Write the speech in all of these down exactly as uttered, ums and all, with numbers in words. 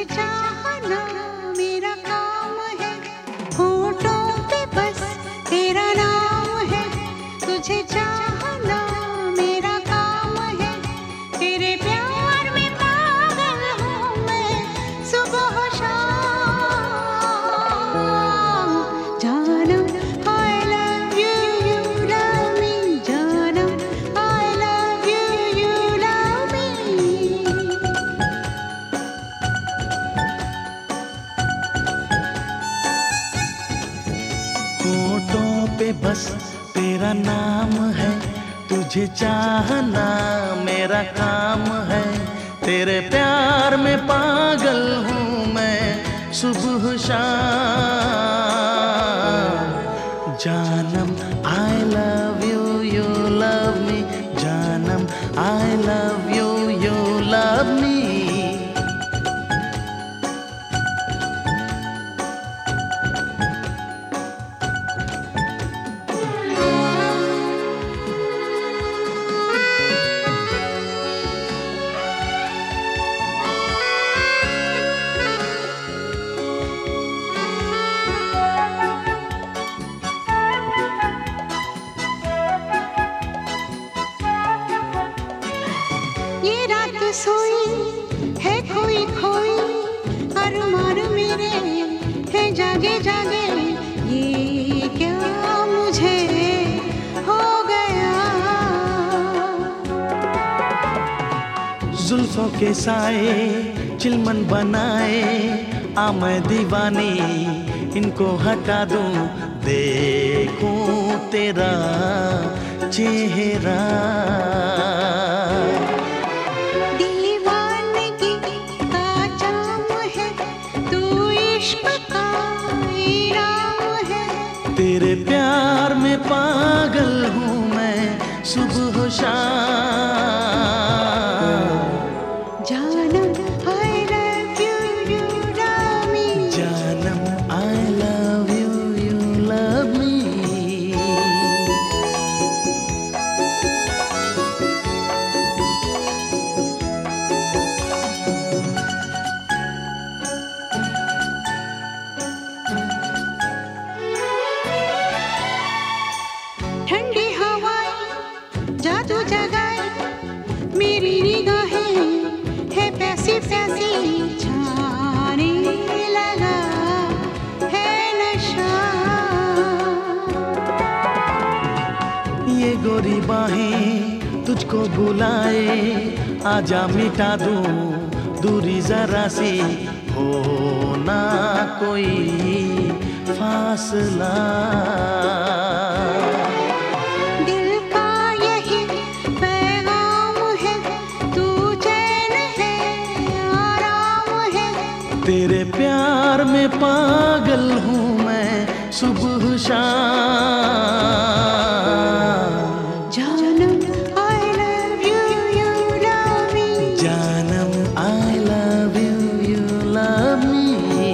तुझे चाहना मेरा काम है, होठों पे बस तेरा नाम है। तुझे चाहना मेरा काम है, तेरे प्यार में पागल हूँ मैं सुबह शाम। जानम I love you, you love me, जानम I love you, you love me। होठों पे बस तेरा नाम है, तुझे चाहना मेरा काम है। तेरे प्यार में पागल हूँ मैं सुबह शाम। जानम I love you, you love me, जानम I love you, you love me। ये रात सोई है खोई खोई, अरमान मेरे है जागे जागे। ये क्या मुझे हो गया। जुल्फों के साए चिलमन बनाए, आ मैं दीवानी इनको हटा दूं, देखूं तेरा चेहरा। दीवानगी का जाम है, तू इश्क का इनाम है। तेरे प्यार में पागल हूँ मैं सुबह शाम। जानम I love you, you love me, जानम I love you, you love me। ठंडी हवाएं जादू जगाए, मेरी निगाहें है प्यासी प्यासी, छाने लगा है नशा। ये गोरी बाहें तुझको बुलाए, आजा मिटा दूं दूरी जरा सी, हो ना कोई फासला। दिल का यही पैगाम है, तू चैन है आराम है। तेरे प्यार में पागल हूँ मैं सुबह शाम। जानम I love you, you love me, जानम I love you, you love me।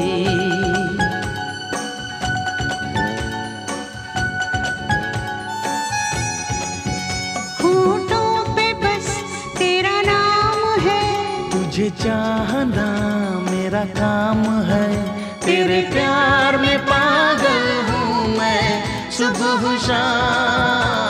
होठों पे बस तेरा नाम है, तुझे चाहना मेरा काम है। तेरे प्यार में पागल हूँ मैं सुबह शाम।